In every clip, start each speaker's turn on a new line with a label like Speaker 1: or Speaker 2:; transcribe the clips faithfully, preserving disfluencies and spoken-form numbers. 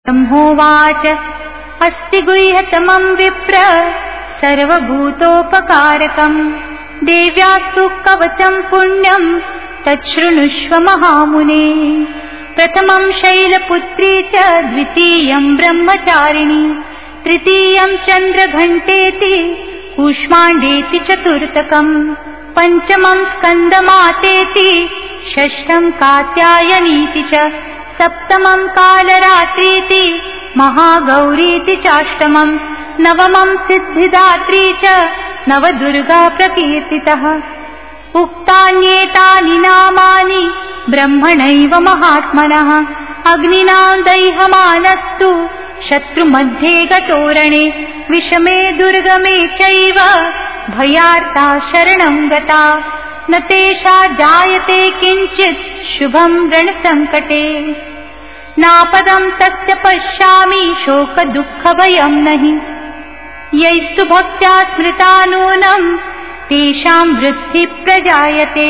Speaker 1: ब्रह्मोवाच अस्ति गुह्यतमं विप्र सर्वभूतोपकारकं देव्यास्तु कवचं पुण्यं तच्छृणुष्व महामुने। प्रथमं शैलपुत्री च द्वितीयं ब्रह्मचारिणी तृतीयं चन्द्रघण्टेति कूष्माण्डेति चतुर्थकं पञ्चमं स्कन्दमातेति षष्ठं कात्यायनीति च सप्तमं कालरात्रीति महागौरीति चाष्टमं नवमं सिद्धिदात्री च नवदुर्गा प्रकीर्तितः। उक्तान्येतानि नामानि ब्रह्मणैव महात्मनः अग्निना दह्यमानस्तु शत्रुमध्ये गतोरणे विषमे दुर्गमे चैव भयार्ता शरणं गता न तेषा जायते किंचित् शुभं रणसंकटे। नापदं तस्य पश्यामि शोक दुःख भयं नहि यैस्तु भक्त्या स्मृता नूनं तेषां वृद्धि प्रजायते।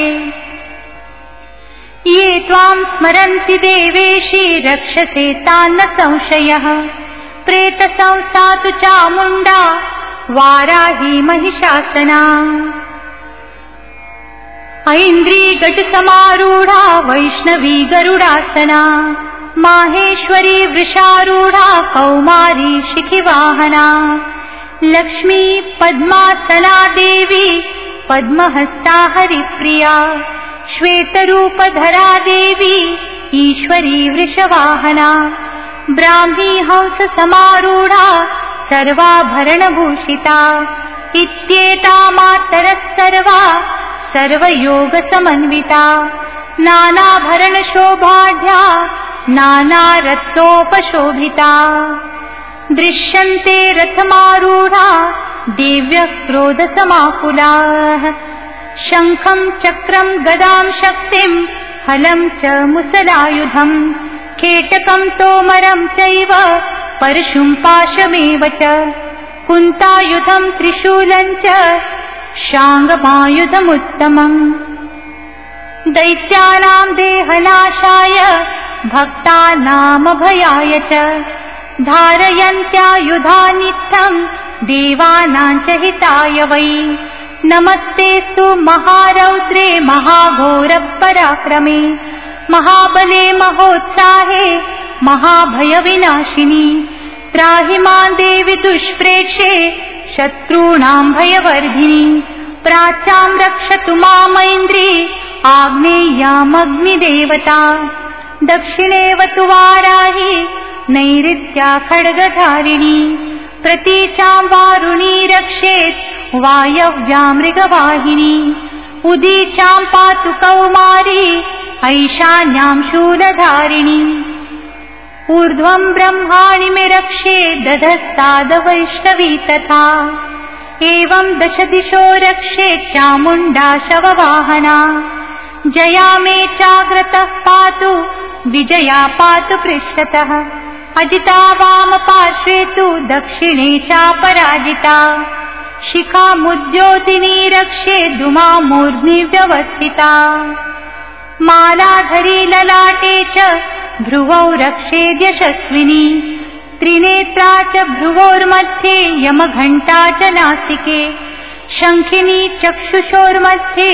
Speaker 1: ये त्वां स्मरन्ति देवेशि रक्षसे तान्न संशयः प्रेतसंस्था तु चामुण्डा वाराही महिषासना ऐन्द्री गजसमारूढा वैष्णवी गरुडासना माहेश्वरी वृषारूढा कौमारी शिखिवाहना लक्ष्मी पद्मासना देवी पद्महस्ता हरिप्रिया श्वेतरूपधरा देवी ईश्वरी वृषवाहना ब्राह्मी हंस समारूढा सर्वाभरणभूषिता इत्येता मातरः सर्वा सर्वयोगसमन्विता नानाभरणशोभाढ्या नानारत्नोपशोभिता दृश्यन्ते रथमारूढा देव्यः क्रोधसमाकुलाः शङ्खं चक्रं गदां शक्तिं हलं च मुसलायुधं खेटकं तोमरं चैव परशुं पाशमेव च कुन्तायुधं त्रिशूलं च शाङ्गमायुधमुत्तमम् दैत्यानां देहनाशाय भक्तानामभयाय च धारयन्त्यायुधानित्थं देवानां च हिताय वै नमस्तेस्तु महारौद्रे महाघोरपराक्रमे महाबले महोत्साहे महाभयविनाशिनी त्राहि मां देवि दुष्प्रेक्षे शत्रूणां भयवर्धिनी प्राच्यां रक्षतु मामैन्द्री आग्नेयामग्निदेवता दक्षिणेवतु वाराही नैऋत्या खड्गधारिणी प्रतीचां वारुणी रक्षेत् वायव्या मृगवाहिनी उदीचां पातु कौमारी ऐशान्यां शूलधारिणी ऊर्ध्वं ब्रह्माणि मे रक्षे दधस्ताद वैष्णवी तथा एवं दश दिशो रक्षे चामुण्डा शववाहना जया मे चाग्रतः पातु विजया पातु पृष्ठतः अजिता वाम पार्श्वे तु दक्षिणे चापराजिता शिखामुद्योतिनी रक्षे दुमा मूर्ध्नि व्यवस्थिता मालाधरी ललाटे च भ्रुवौ रक्षेद् यशस्विनी त्रिनेत्रा च भ्रुवोर्मध्ये यमघण्टा च नासिके शङ्खिनी चक्षुषोर्मध्ये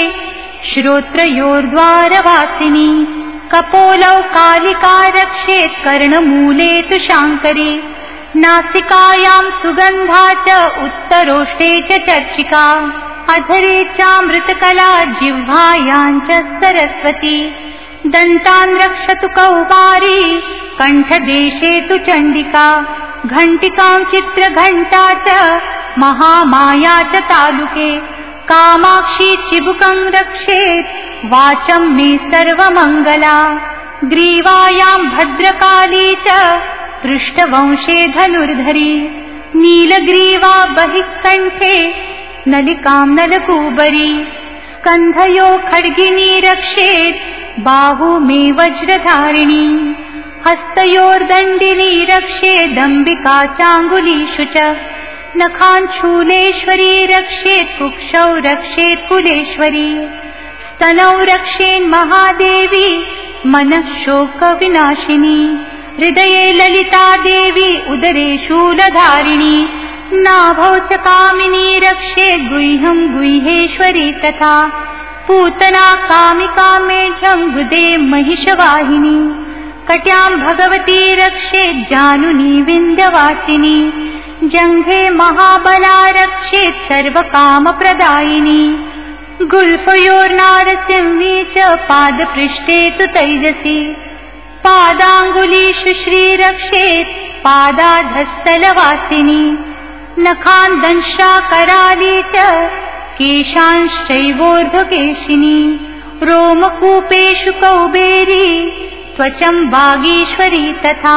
Speaker 1: श्रोत्रयोर्द्वारवासिनी कपोलौ कालिका रक्षेत् कर्णमूले तु शाङ्करी नासिकायां सुगन्धा च उत्तरोष्ठे च चर्चिका अधरे चामृतकला जिह्वायां च सरस्वती दन्तान् रक्षतु कौमारी कण्ठदेशे तु चण्डिका घण्टिकां चित्रघण्टा च महामाया च तालुके कामाक्षी चिबुकं रक्षेत् वाचं मे सर्वमङ्गला ग्रीवायां भद्रकाली च पृष्ठवंशे धनुर्धरी नीलग्रीवा बहिः कण्ठे नलिकां नलकूबरी स्कन्धयो खड्गिनी रक्षेत् बाहु मे वज्रधारिणी हस्तयोर्दण्डिनी रक्षेदम्बिका चाङ्गुलीषु च नखान् शूलेश्वरी रक्षेत् कुक्षौ रक्षेत् कुलेश्वरी स्तनौ रक्षेन् महादेवी मनः शोक विनाशिनी हृदये ललिता देवी उदरे शूलधारिणी नाभौ च कामिनी रक्षे गुह्यं गुह्येश्वरी तथा पूतना कामिका मेढ्यं गुदे महिषवाहिनी कट्यां भगवती रक्षे जानुनी विन्ध्यवासिनी जङ्घे महाबला रक्षेत् सर्वकामप्रदायिनी गुल्फयोर्नारसिंही च पादपृष्ठे तु तैजसी पादाङ्गुलीषु श्रीरक्षेत् पादाधस्तलवासिनी नखान् दंष्ट्राकराली च केशांश्चैवोर्ध्वकेशिनी रोमकूपेषु कौबेरी त्वचं वागीश्वरी तथा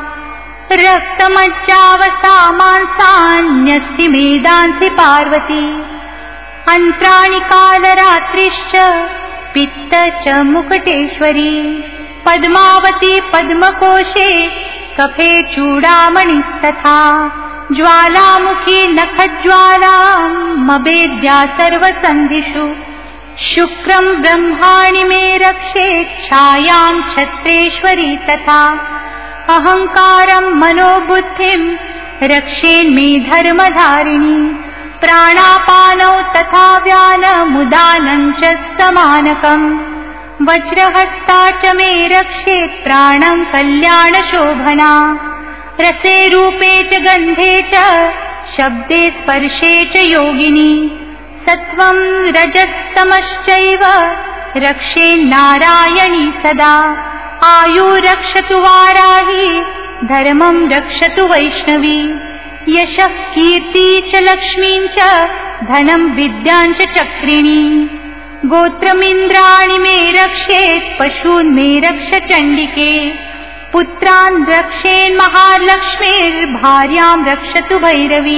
Speaker 1: रक्तमज्जावसामांसान्यस्ति मेदांसि पार्वती अन्त्राणि कालरात्रिश्च पित्त च मुकुटेश्वरी पद्मावती पद्मकोशे कफे चूडामणिस्तथा ज्वालामुखी नखज्वालामभेद्या सर्वसन्धिषु शुक्रं ब्रह्माणि मे रक्षेत् छायां छत्रेश्वरी तथा अहंकारं मनोबुद्धिं रक्षेन्मे धर्मधारिणी प्राणापानौ तथा व्यानमुदानं च समानकम् वज्रहस्ता च मे रक्षेत् प्राणं कल्याणशोभना रसे रूपे च गन्धे च शब्दे स्पर्शे च योगिनी सत्वं रजस्तमश्चैव रक्षेन्नारायणी सदा आयु रक्षतु वाराही धर्मं रक्षतु वैष्णवी यशः कीर्ति च लक्ष्मीं च धनं विद्यां च चक्रिणी गोत्रमिन्द्राणि मे रक्षेत् पशून् मे रक्ष चण्डिके पुत्रान् रक्षेन् महालक्ष्मीर्भार्यां रक्षतु भैरवी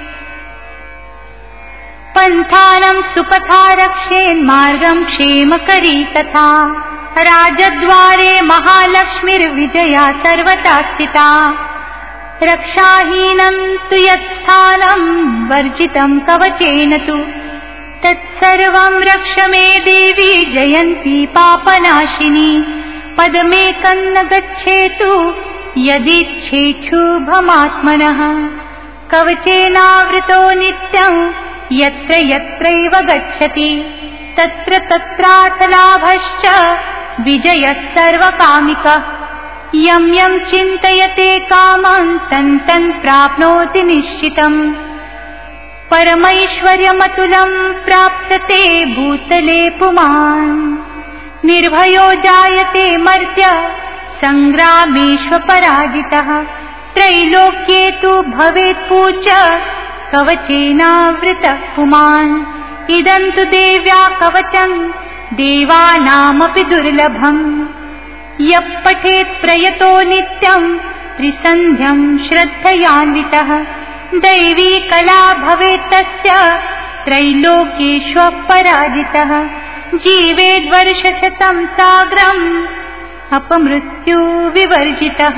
Speaker 1: पन्थानं सुपथा रक्षेन् मार्गं क्षेमकरी तथा राजद्वारे महालक्ष्मीर्विजया सर्वथा स्थिता रक्षाहीनं तु यत्स्थानं वर्जितं कवचेन तु तत्सर्वं रक्ष मे देवी जयन्ती पापनाशिनी पदमेकं न गच्छेतु यदिच्छेच्छुभमात्मनः कवचेनावृतो नित्यं यत्र यत्रैव गच्छति तत्र तत्रार्थलाभश्च विजयः सर्वकामिकः यं यं चिन्तयते कामं तं तं प्राप्नोति निश्चितम् परमैश्वर्यमतुलं प्राप्स्यते भूतले पुमान् निर्भयो जायते मर्त्य संग्रामेष्वपराजितः त्रैलोक्ये तु भवेत् पूज्य कवचेनावृतः पुमान् इदं तु देव्या कवचं देवानामपि दुर्लभम् यः पठेत् प्रयतो नित्यं त्रिसन्ध्यं श्रद्धयान्वितः दैवी कला भवेत् तस्य त्रैलोक्येष्वपराजितः जीवेद्वर्षशतं साग्रम् अपमृत्यु विवर्जितः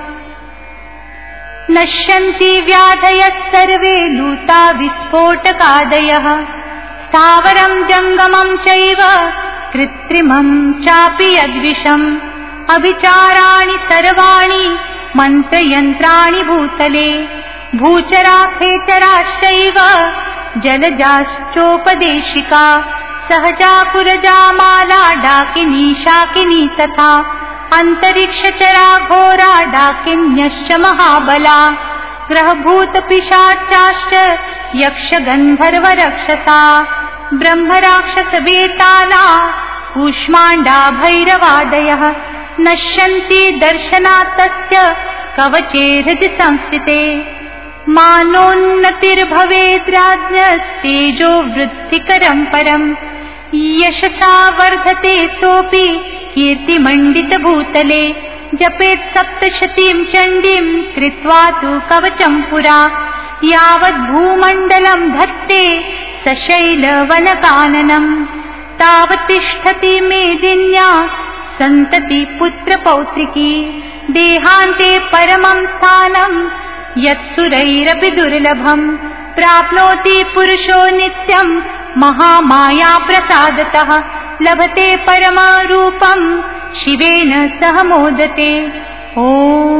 Speaker 1: नश्यन्ति व्याधयः सर्वे लूता विस्फोटकादयः स्थावरं जङ्गमं चैव कृत्रिमं चापि यद्विषम् अभिचाराणि सर्वाणि मन्त्रयन्त्राणि भूतले भूचराखेचराश्चैव जलजाश्चोपदेशिका सहजा पुरजामाला डाकिनी शाकिनी तथा अन्तरिक्षचरा घोरा डाकिन्यश्च महाबला ग्रहभूतपिशाचाश्च यक्षगन्धर्वरक्षसा ब्रह्मराक्षसवेताला कूष्माण्डा भैरवादयः नश्यन्ति दर्शनात् तस्य कवचे हृदि संस्थिते मानोन्नतिर्भवेद् राज्ञस्तेजो वृद्धिकरं परम् यशसा वर्धते सोऽपि कीर्तिमण्डितभूतले जपेत् सप्तशतीं चण्डीं कृत्वा तु कवचं पुरा यावद् भूमण्डलं धत्ते सशैलवनकाननम् तावत्तिष्ठति मेदिन्या सन्तति पुत्रपौत्रिकी देहान्ते परमं स्थानं यत्सुरैरपि दुर्लभम् प्राप्नोति पुरुषो नित्यं महामाया प्रसादतः लभते परमरूपं शिवेन सह मोदते ॐ